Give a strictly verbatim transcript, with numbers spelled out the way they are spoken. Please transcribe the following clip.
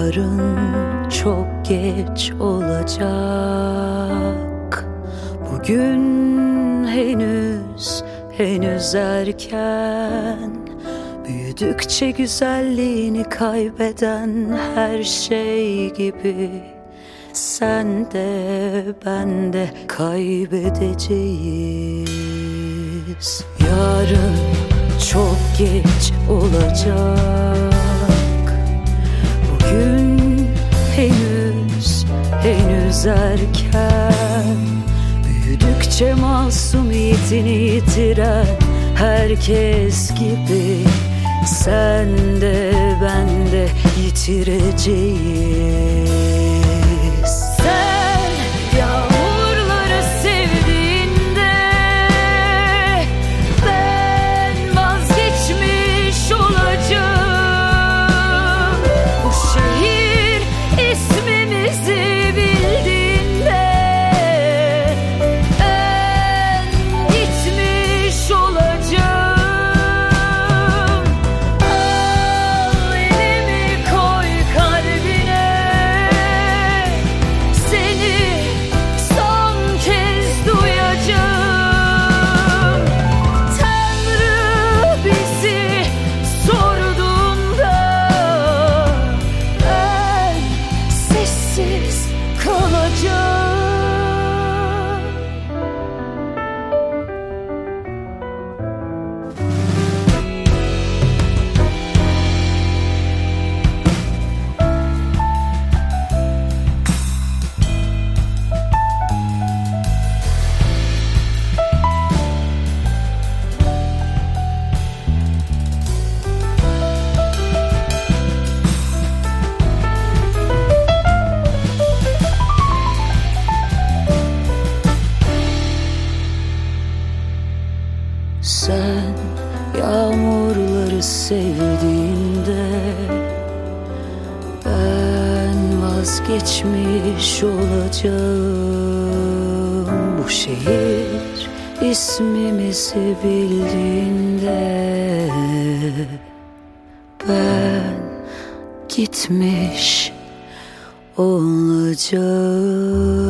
Yarın çok geç olacak. Bugün henüz, henüz erken. Büyüdükçe güzelliğini kaybeden her şey gibi sen de ben de kaybedeceğiz. Yarın çok geç olacak. Bugün henüz, henüz erken. Büyüdükçe masumiyetini yitiren herkes gibi sen de ben de yitireceğiz. Sen yağmurları sevdiğinde ben vazgeçmiş olacağım. Bu şehir ismimizi bildiğinde ben gitmiş olacağım. Al elimi koy kalbine, seni son kez duyacağım. Tanrı bizi sorduğunda ben sessiz kalacağım. Sen yağmurları sevdiğinde ben vazgeçmiş olacağım. Bu şehir ismimizi bildiğinde ben gitmiş olacağım.